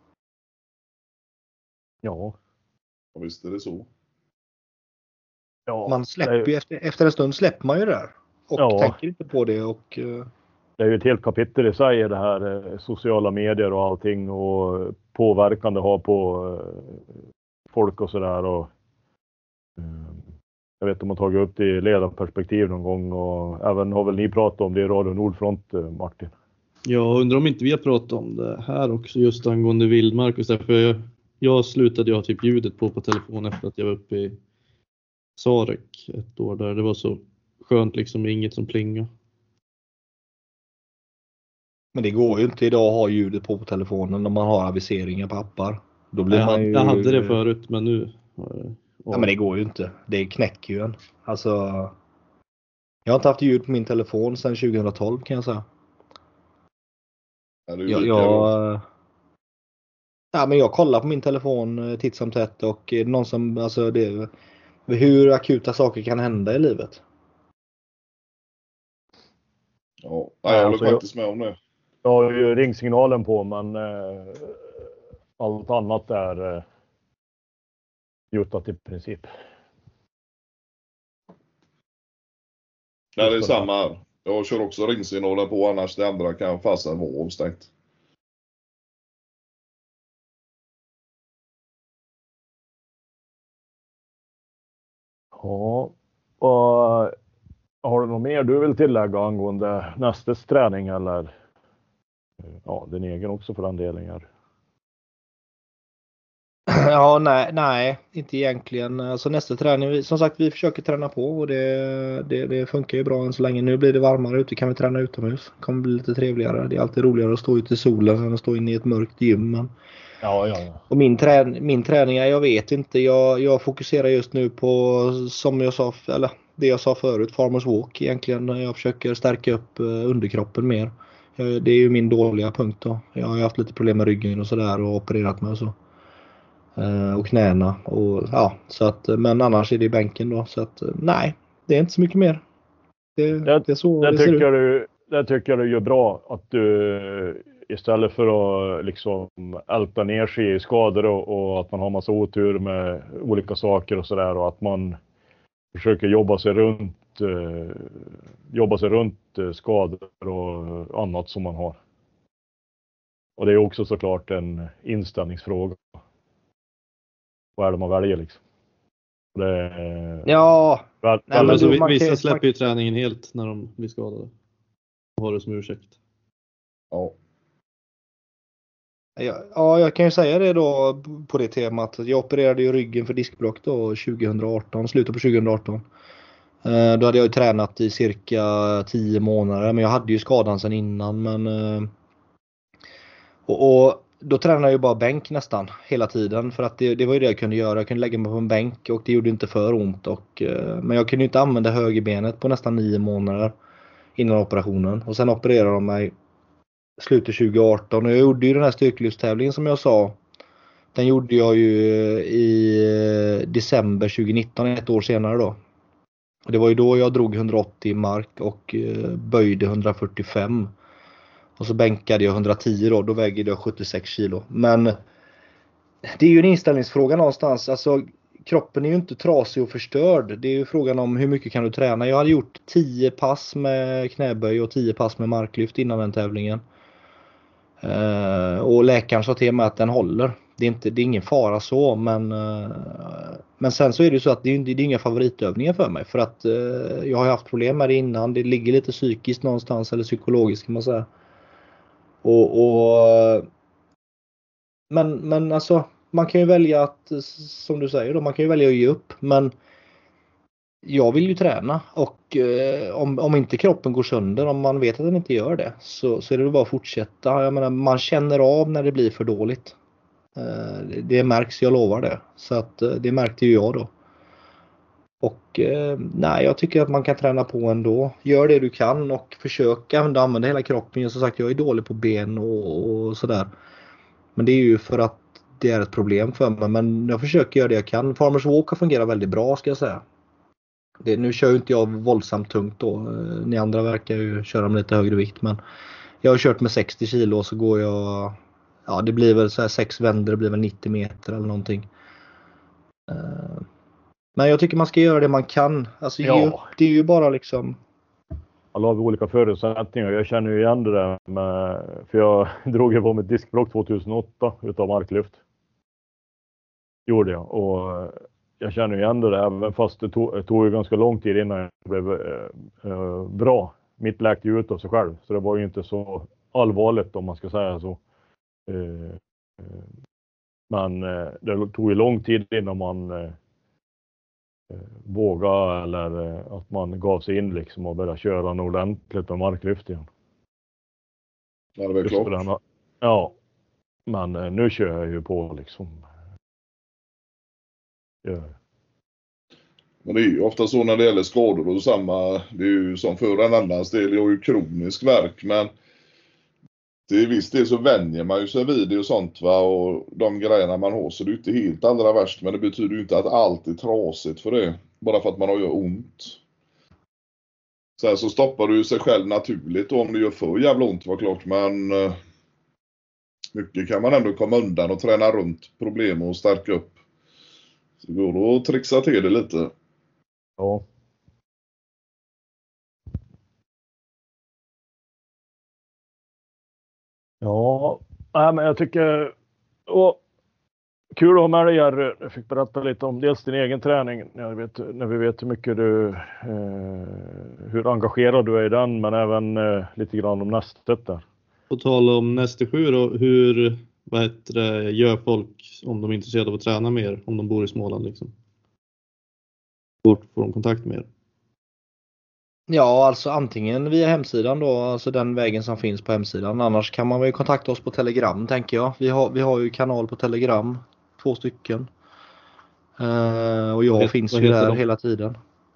Ja. Ja, visst är det så. Ja, man släpper ju efter en stund släpper man ju det där och tänker inte på det, och det är ju ett helt kapitel i sig, det här sociala medier och allting, och påverkan det har på folk och sådär, och jag vet att man tagit upp det i ledarperspektiv någon gång, och även har väl ni pratat om det i Radio Nordfront, Martin? Jag undrar om inte vi har pratat om det här också, just angående vildmark och så, för jag slutade ha typ ljudet på telefon efter att jag var uppe i Sarek ett år där. Det var så skönt liksom, inget som plingar. Men det går ju inte idag att ha ljudet på telefonen när man har aviseringar på appar. Då blir jag hade det förut, men nu ja, men det går ju inte. Det knäcker ju en. Alltså, jag har inte haft ljud på min telefon sedan 2012, kan jag säga. Men jag kollar på min telefon titt som tätt, och är det någon som, alltså hur akuta saker kan hända i livet. Ja, jag håller faktiskt med om det. Jag har ju ringsignalen på, men allt annat är mutat i princip. Nej, det är samma här. Jag kör också ringsignalen på, annars det andra kan fasen vara avstängt. Ja, och har du något mer du vill tillägga angående nästes träning, eller din egen också för den delen? Ja, nej, inte egentligen. Alltså nästa träning, som sagt, vi försöker träna på, och det funkar ju bra än så länge. Nu blir det varmare ute, kan vi träna utomhus. Det kommer bli lite trevligare. Det är alltid roligare att stå ute i solen än att stå inne i ett mörkt gym. Men... Ja. Och min träning, jag vet inte. Jag fokuserar just nu på, som jag sa, eller det jag sa förut, farmers walk egentligen. Jag försöker stärka upp underkroppen mer. Det är ju min dåliga punkt då. Jag har haft lite problem med ryggen och sådär, och opererat mig och så. Och knäna, och ja, så att, men annars är det i bänken då, så att nej, det är inte så mycket mer. Det är så det ser ut. Det tycker du gör bra, att du istället för att liksom älta ner sig i skador och att man har massa otur med olika saker och sådär, och att man försöker jobba sig runt skador och annat som man har. Och det är också såklart en inställningsfråga. Vad är det man väljer liksom? Vissa släpper ju träningen helt när de blir skadade. Och har det som ursäkt. Ja. Ja, jag kan ju säga det då på det temat. Jag opererade ju ryggen för diskbråck då 2018, slutet på 2018. Då hade jag ju tränat i cirka 10 månader, men jag hade ju skadan sedan innan. Men och då tränade jag ju bara bänk nästan hela tiden, för att det var ju det jag kunde göra. Jag kunde lägga mig på en bänk, och det gjorde inte för ont. Men jag kunde inte använda högerbenet på nästan 9 månader innan operationen. Och sen opererade de mig slutet 2018 och jag gjorde ju den här styrkelyftstävlingen som jag sa. Den gjorde jag ju i december 2019, ett år senare då. Och det var ju då jag drog 180 mark och böjde 145. Och så bänkade jag 110 då vägde jag 76 kilo. Men det är ju en inställningsfråga någonstans. Alltså kroppen är ju inte trasig och förstörd. Det är ju frågan om hur mycket kan du träna. Jag hade gjort 10 pass med knäböj och 10 pass med marklyft innan den tävlingen. Och läkaren sa till mig att den håller. Det är ingen fara så, men sen så är det ju så att det är inga favoritövningar för mig. För att jag har haft problem med det innan. Det ligger lite psykiskt någonstans, eller psykologiskt kan man säga. Men alltså, man kan ju välja att, som du säger då, man kan ju välja att ge upp. Men jag vill ju träna och om inte kroppen går sönder, om man vet att den inte gör det, så är det bara att fortsätta. Jag menar, man känner av när det blir för dåligt. Det märks, jag lovar det. Så att det märkte ju jag då. Och nej, jag tycker att man kan träna på ändå. Gör det du kan och försök använda hela kroppen. Som sagt, jag är dålig på ben och sådär. Men det är ju för att det är ett problem för mig. Men jag försöker göra det jag kan. Farmers Walk har fungerat väldigt bra, ska jag säga. Nu kör ju inte jag våldsamt tungt då. Ni andra verkar ju köra med lite högre vikt. Men jag har kört med 60 kilo och så går jag... Ja, det blir väl så här 6 vändor, det blir väl 90 meter eller någonting. Men jag tycker man ska göra det man kan. Alltså det är ju bara liksom... Alla har vi olika förutsättningar. Jag känner ju igen det där med... För jag drog ju på med diskbråck 2008 utav marklyft. Gjorde jag. Och jag känner igen det där. Även fast det tog ju ganska lång tid innan jag blev bra. Mitt läkte ju ut av sig själv. Så det var ju inte så allvarligt, om man ska säga så. Men det tog ju lång tid innan man vågade, eller att man gav sig in liksom och började köra något ordentligt med marklyft igen. Ja, det är klart. Ja, men nu kör jag ju på liksom. Ja. Men det är ju ofta så när det gäller skador och samma. Det är ju som för en annans del. Jag har ju kronisk värk, men till viss del så vänjer man ju sig vid det och sånt, va, och de grejerna man har, så det är inte helt allra värst, men det betyder ju inte att allt är trasigt för det, bara för att man har ont. Sen så stoppar du sig själv naturligt om det gör för jävla ont, var klart, men mycket kan man ändå komma undan och träna runt problem och stärka upp. Så det går att trixa till det lite. Ja. Ja, men jag tycker kul att ha med dig, Jerry. Jag fick berätta lite om dels din egen träning, när vi vet hur mycket hur engagerad du är i den, men även lite grann om nästet där. På tal om näste 7 då, hur gör folk om de är intresserade av att träna mer, om de bor i Småland liksom? Vart får de kontakt med er? Ja, alltså antingen via hemsidan då, alltså den vägen som finns på hemsidan. Annars kan man väl kontakta oss på Telegram, tänker jag. Vi har ju kanal på Telegram, 2 stycken. Och jag finns ju där hela tiden.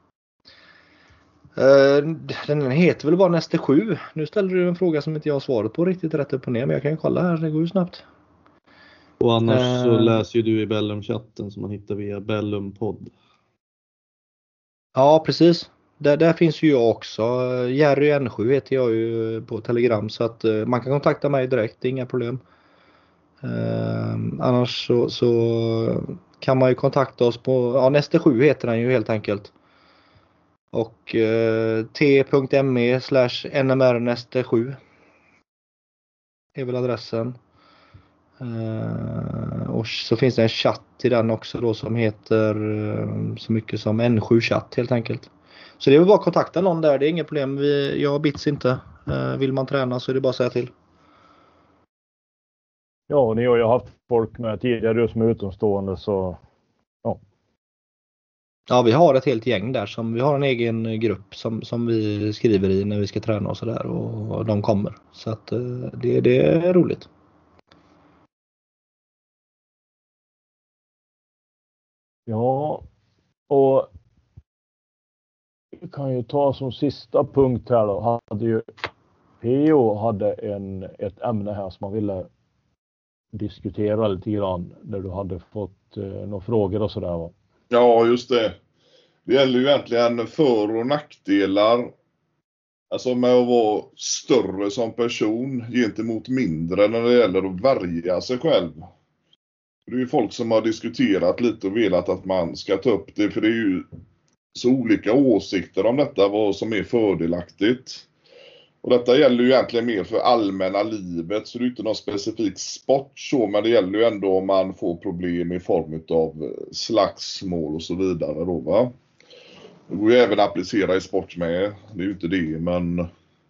Den heter väl bara Näste 7. Nu ställer du en fråga som inte jag har svarat på riktigt rätt upp och ner, men jag kan ju kolla här, det går ju snabbt. Och annars så läser ju du i Bellum-chatten som man hittar via Bellum-podd. Ja, precis. Där finns ju jag också. Jerry N7 heter jag ju på Telegram, så att man kan kontakta mig direkt, det är inga problem. Annars så kan man ju kontakta oss på Näste 7 heter den ju helt enkelt. Och t.me/nmrnäste7 är väl adressen. Och så finns det en chatt i den också då som heter så mycket som N7-chatt helt enkelt. Så det är väl bara att kontakta någon där, det är inget problem. Jag bits inte. Vill man träna så är det bara att säga till. Ja, ni har ju haft folk med tidigare som är utomstående, så ja. Ja, vi har ett helt gäng där, vi har en egen grupp som vi skriver i när vi ska träna och sådär, och de kommer. Så att det är roligt. Ja, och vi kan ju ta som sista punkt här då. P.O. hade ett ämne här som man ville diskutera lite grann, där du hade fått några frågor och sådär, va? Ja, just det. Det gäller ju egentligen för- och nackdelar. Alltså med att vara större som person gentemot mindre när det gäller att värja sig själv. Det är ju folk som har diskuterat lite och velat att man ska ta upp det. För det är ju så olika åsikter om detta, vad som är fördelaktigt. Och detta gäller ju egentligen mer för allmänna livet, så det är inte någon specifik sport så, men det gäller ju ändå om man får problem i form av slagsmål och så vidare då, va. Det går ju även att applicera i sport med, det är ju inte det, men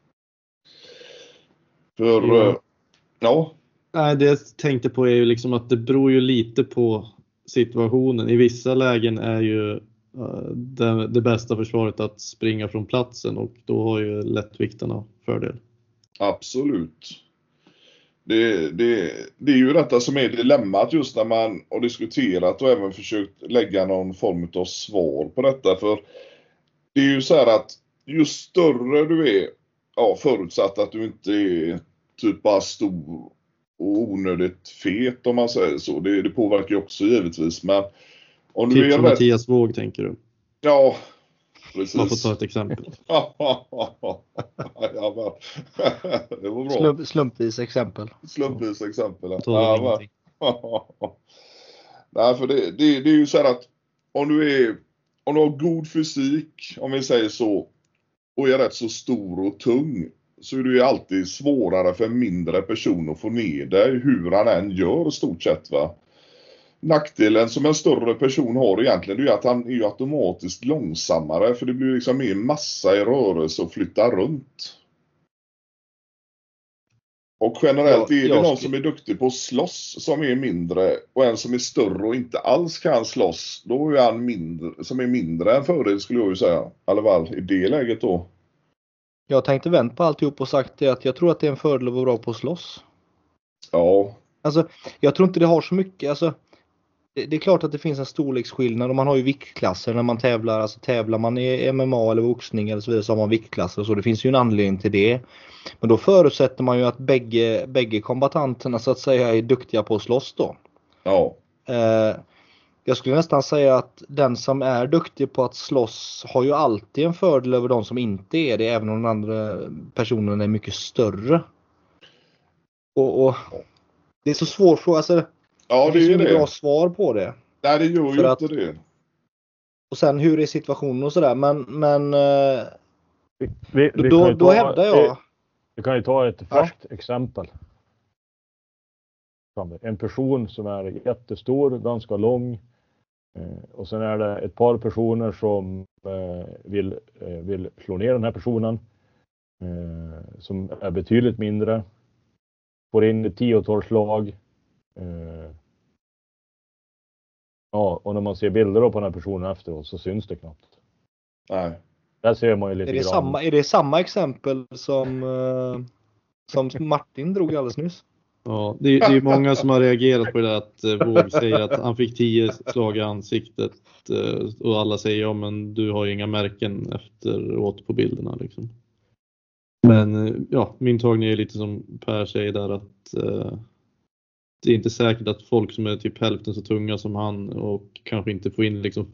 för ja. Nej, det jag tänkte på är ju liksom att det beror ju lite på situationen. I vissa lägen är ju det bästa försvaret att springa från platsen, och då har ju lättviktarna fördel. Absolut. Det är ju detta som är dilemmat just när man har diskuterat och även försökt lägga någon form av svar på detta. För det är ju så här att ju större du är, ja, förutsatt att du inte är typ bara stor och onödigt fet om man säger så. Det påverkar ju också givetvis. Men om du typ är som Mattias Våg, tänker du? Ja, precis. Man får ta ett exempel. Ja, det var bra. Slumpvis exempel. Slumpvis exempel. Ja, nej, för det är ju så här att om du har god fysik, om vi säger så, och är rätt så stor och tung, så är det ju alltid svårare för en mindre person att få ner dig hur han än gör stort sett, va. Nackdelen som en större person har egentligen, det är att han är ju automatiskt långsammare, för det blir liksom mer massa i rörelse och flytta runt. Och generellt är det någon som är duktig på att slåss som är mindre, och en som är större och inte alls kan slåss, då är han mindre, som är mindre en fördel, skulle jag ju säga. I alla fall i det läget då. Jag tänkte vänt på alltihop och sagt det, att jag tror att det är en fördel att vara bra på att slåss. Ja. Alltså, jag tror inte det har så mycket, alltså det är klart att det finns en storleksskillnad, och man har ju viktklasser när man tävlar. Alltså tävlar man i MMA eller boxning eller så vidare, så har man viktklasser och så. Det finns ju en anledning till det. Men då förutsätter man ju att bägge kombatanterna så att säga är duktiga på att slåss då. Ja. Jag skulle nästan säga att den som är duktig på att slåss har ju alltid en fördel över de som inte är det, även om den andra personen är mycket större. Och det är så svår fråga, alltså. Ja, det är ju inget bra svar på det. Nej, det gör ju inte det. Och sen hur är situationen och sådär. Men då hävdar jag. Vi kan ju ta ett färskt exempel. En person som är jättestor, ganska lång. Och sen är det ett par personer som vill slå ner den här personen. Som är betydligt mindre. Får in ett 10-tal slag. Ja, och när man ser bilder på den här personen efteråt så syns det knappt. Nej. Där ser man ju lite grann. Är det samma exempel som Martin drog alldeles nyss? Ja, det är många som har reagerat på det där, att Våg säger att han fick 10 slag i ansiktet, och alla säger ja, men du har ju inga märken efteråt på bilderna liksom. Men ja, min tagning är lite som Per säger där, att det är inte säkert att folk som är typ hälften så tunga som han och kanske inte får in liksom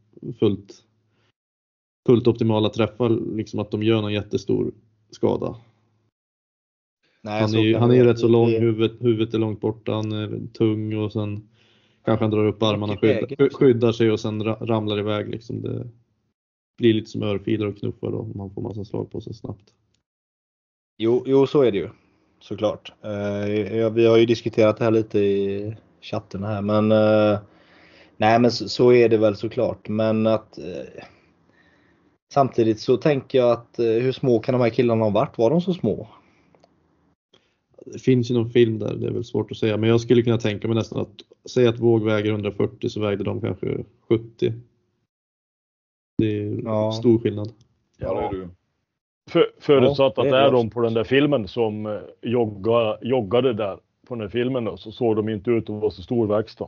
fullt optimala träffar, liksom att de gör någon jättestor skada. Nej, han är ju rätt så lång, huvudet är långt borta, han är tung, och sen kanske han drar upp armarna, skyddar sig och sen ramlar iväg liksom. Det blir lite som örfilar och knuffar då, om man får massa slag på sig snabbt. Jo, så är det ju. Såklart. Vi har ju diskuterat det här lite i chatten här, men nej, men så är det väl såklart. Men att samtidigt så tänker jag att hur små kan de här killarna ha varit? Var de så små? Det finns ju någon film där, det är väl svårt att säga, men jag skulle kunna tänka mig nästan att säga att Våg väger 140, så vägde de kanske 70. Det är stor skillnad. Ja, det är det. Förutsatt att det är de på den där filmen som joggade där på den där filmen då, så såg de inte ut att vara så stor verkstad.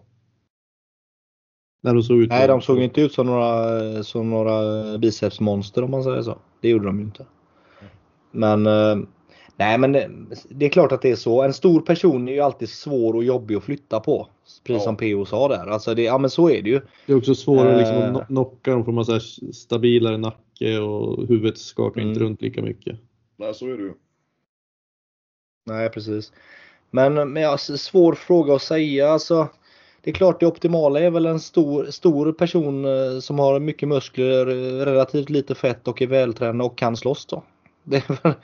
Nej, de såg inte ut som några bicepsmonster, om man säger så. Det gjorde de ju inte. Men Nej, men det är klart att det är så. En stor person är ju alltid svår och jobbig att flytta på. Precis som P.O. sa där. Alltså ja, men så är det ju. Det är också svårare liksom att knocka dem, för man har stabilare nacke och huvudet skakar inte runt lika mycket. Nej, så är det ju. Nej, precis. Men ja, svår fråga att säga. Alltså, det är klart det optimala är väl en stor person som har mycket muskler, relativt lite fett och är vältränad och kan slåss då. Det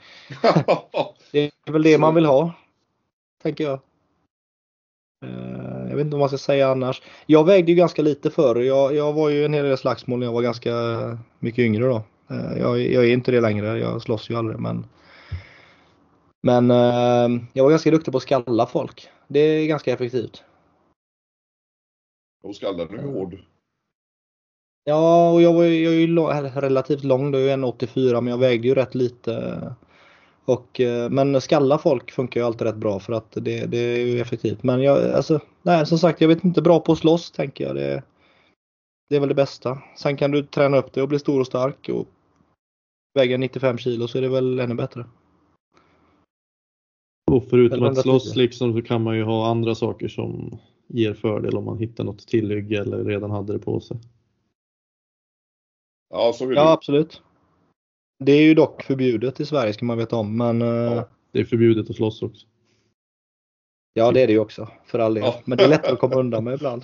är väl det man vill ha, tänker jag. Jag vet inte vad man ska säga annars. Jag vägde ju ganska lite förr. Jag var ju en hel del slagsmål när jag var ganska mycket yngre då. Jag är inte det längre. Jag slåss ju aldrig. Men jag var ganska duktig på att skalla folk. Det är ganska effektivt. Och skallar du hård? Ja, och jag är ju relativt lång. Då är jag 1,84, men jag vägde ju rätt lite. Men skalla folk funkar ju alltid rätt bra för att det är ju effektivt. Men som sagt, jag vet inte, bra på att slåss, tänker jag. Det är väl det bästa. Sen kan du träna upp det och bli stor och stark och väga 95 kilo, så är det väl ännu bättre. Och förutom att slåss liksom, så kan man ju ha andra saker som ger fördel om man hittar något tillhygge eller redan hade det på sig. Ja, så vill ja, absolut. Det är ju dock förbjudet i Sverige, ska man veta om. Men det är förbjudet att slåss också. Ja, det är det ju också, för all del. Men det är lätt att komma undan med ibland.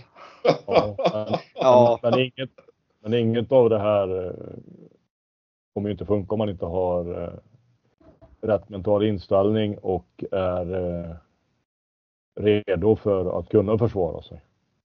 Men inget av det här kommer ju inte funka om man inte har rätt mental inställning och är redo för att kunna försvara sig.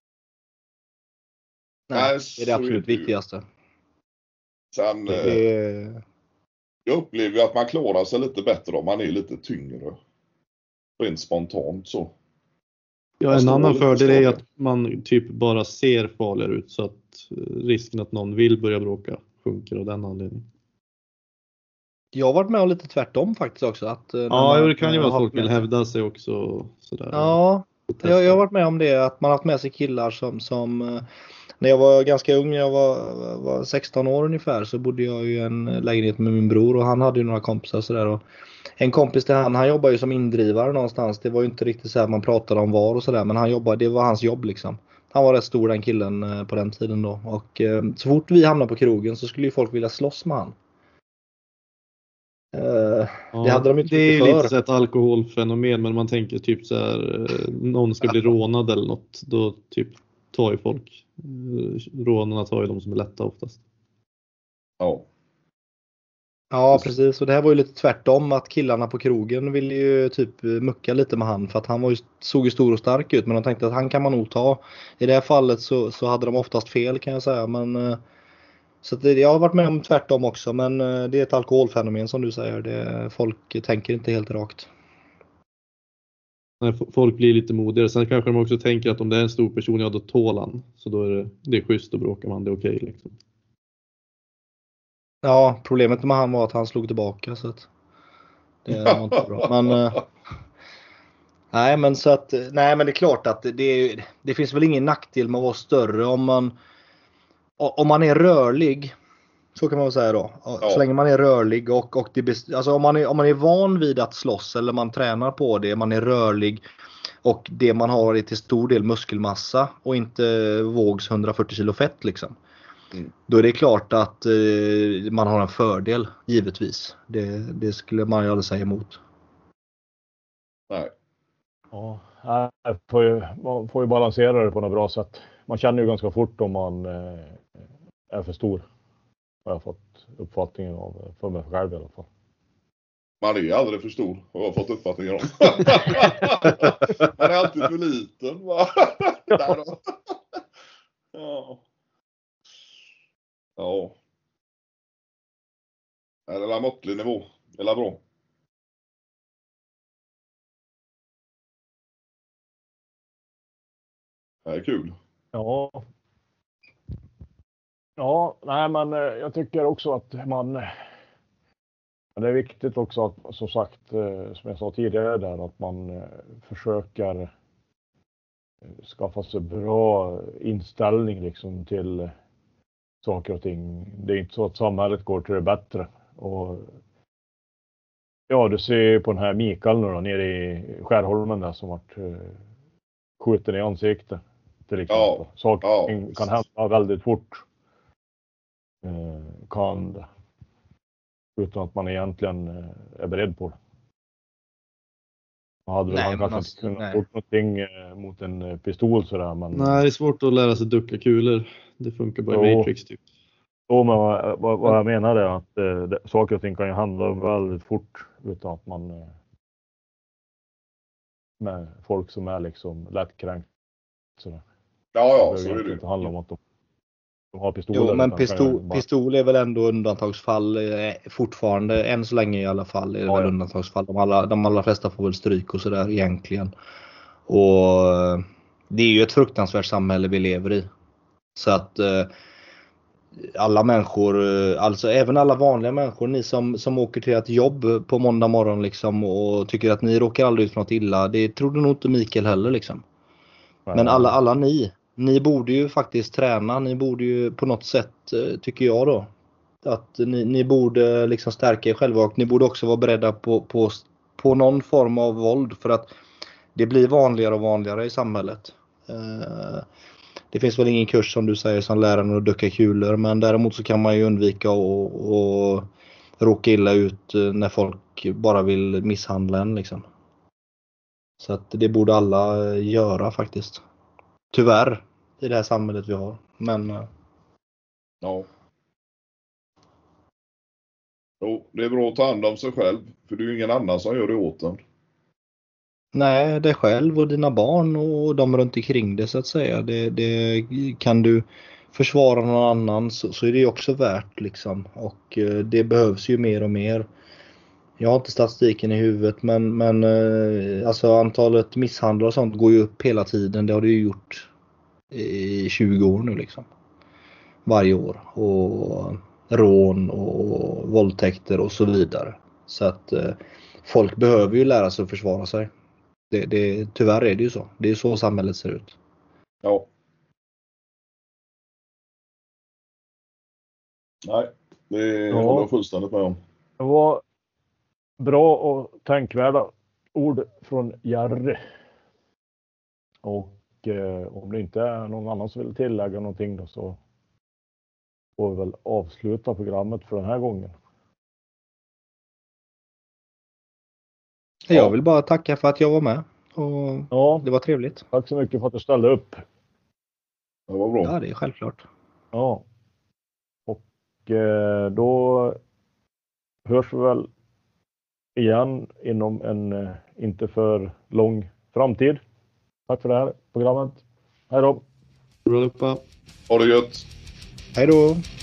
Nej, det är det absolut viktigaste. Sen, jag upplever ju att man klarar sig lite bättre om man är lite tyngre. Rent spontant så. Ja, en annan fördel är att man typ bara ser farligare ut, så att risken att någon vill börja bråka sjunker av den anledningen. Jag har varit med om lite tvärtom faktiskt också. Att, det kan ju vara att folk vill hävda sig också. Sådär. Ja, jag har varit med om det, att man har haft med sig killar som när jag var ganska ung, jag var 16 år ungefär, så bodde jag i en lägenhet med min bror och han hade ju några kompisar sådär. Och en kompis till han jobbar ju som indrivare någonstans. Det var ju inte riktigt så här man pratade om var och sådär, men det var hans jobb liksom. Han var rätt stor, den killen, på den tiden då. Och så fort vi hamnade på krogen så skulle ju folk vilja slåss med han. Det hade de inte. Det är ju lite så ett alkoholfenomen, men man tänker typ så här, någon ska bli rånad eller något, då typ tar ju folk. Rånarna tar ju de som är lätta oftast. Ja, precis. Och det här var ju lite tvärtom, att killarna på krogen ville ju typ mucka lite med han, för att han såg ju stor och stark ut, men de tänkte att han kan man nog ta. I det här fallet så hade de oftast fel, kan jag säga, men så att jag har varit med om tvärtom också, men det är ett alkoholfenomen som du säger. Folk tänker inte helt rakt. Nej, folk blir lite modigare. Sen kanske de också tänker att om det är en stor person, ja då tål han. Så då är det schysst, och bråkar man, det är okej liksom. Ja, problemet med han var att han slog tillbaka, så att det var inte bra. Men nej, men det är klart att det finns väl ingen nackdel med att vara större om man är rörlig. Så kan man väl säga då. Så länge man är rörlig och alltså om man är van vid att slåss, eller man tränar på det, man är rörlig och det man har är till stor del muskelmassa och inte vågs 140 kilo fett liksom. Då är det klart att man har en fördel, givetvis. Det skulle man ju aldrig säga emot. Nej. Ja, man får ju balansera det på något bra sätt. Man känner ju ganska fort om man är för stor. Jag har fått uppfattningen av för mig själv i alla fall. Man är aldrig för stor, har jag fått uppfattningen om. Man är alltid för liten, va? Ja. Det är en måttlig nivå. Det är bra. Det är kul. Ja. Ja, nej, men jag tycker också att det är viktigt också att, som sagt, som jag sa tidigare där, att man försöker skaffa sig bra inställning liksom till saker och ting. Det är inte så att samhället går till det bättre, och Ja, du ser på den här Mikael nu då, nere i Skärholmen där som varit skjuten i ansiktet till exempel. Saker kan hända väldigt fort. Kan det. Utan att man egentligen är beredd på det. Man hade väl kanske inte kunnat gjort någonting mot en pistol sådär. Men... Nej, det är svårt att lära sig ducka kulor. Det funkar bara i Matrix typ. Jo, men vad jag menar är att saker och ting kan ju handla väldigt fort utan att man med folk som är liksom lättkränkt sådär. Ja, så är det. Det inte handlar om att de har pistoler. Jo, men pistol är väl ändå undantagsfall fortfarande, än så länge i alla fall, är det väl undantagsfall. De allra flesta får väl stryk och sådär egentligen. Och det är ju ett fruktansvärt samhälle vi lever i. Så att alla människor, alltså även alla vanliga människor, ni som åker till ett jobb på måndag morgon liksom och tycker att ni råkar aldrig ut för något illa, det trodde nog inte Mikael heller liksom. Men alla ni borde ju faktiskt träna, ni borde ju på något sätt, tycker jag då, att ni borde liksom stärka er själva och ni borde också vara beredda på någon form av våld, för att det blir vanligare och vanligare i samhället. Det finns väl ingen kurs som du säger som lär en att ducka kulor, men däremot så kan man ju undvika och råka illa ut när folk bara vill misshandla en liksom. Så att det borde alla göra faktiskt. Tyvärr i det här samhället vi har. Men ja. Jo, det är bra att ta hand om sig själv, för det är ju ingen annan som gör det åt en. Nej, dig själv och dina barn och de runt omkring det så att säga. Det kan du försvara någon annan så är det också värt liksom. Och det behövs ju mer och mer. Jag har inte statistiken i huvudet, men alltså antalet misshandlar och sånt går ju upp hela tiden. Det har det ju gjort i 20 år nu liksom. Varje år. Och rån och våldtäkter och så vidare. Så att folk behöver ju lära sig att försvara sig. Tyvärr är det ju så. Det är så samhället ser ut. Ja. Nej, det håller jag fullständigt med om. Det var bra och tänkvärda ord från Jerry. Och om det inte är någon annan som vill tillägga någonting då, så får vi väl avsluta programmet för den här gången. Jag vill bara tacka för att jag var med. Och det var trevligt. Tack så mycket för att du ställde upp. Det var bra. Ja, det är självklart. Ja. Och då hörs vi väl igen inom en inte för lång framtid. Tack för det här programmet. Hej då. Bra. Ha det gött. Hej då.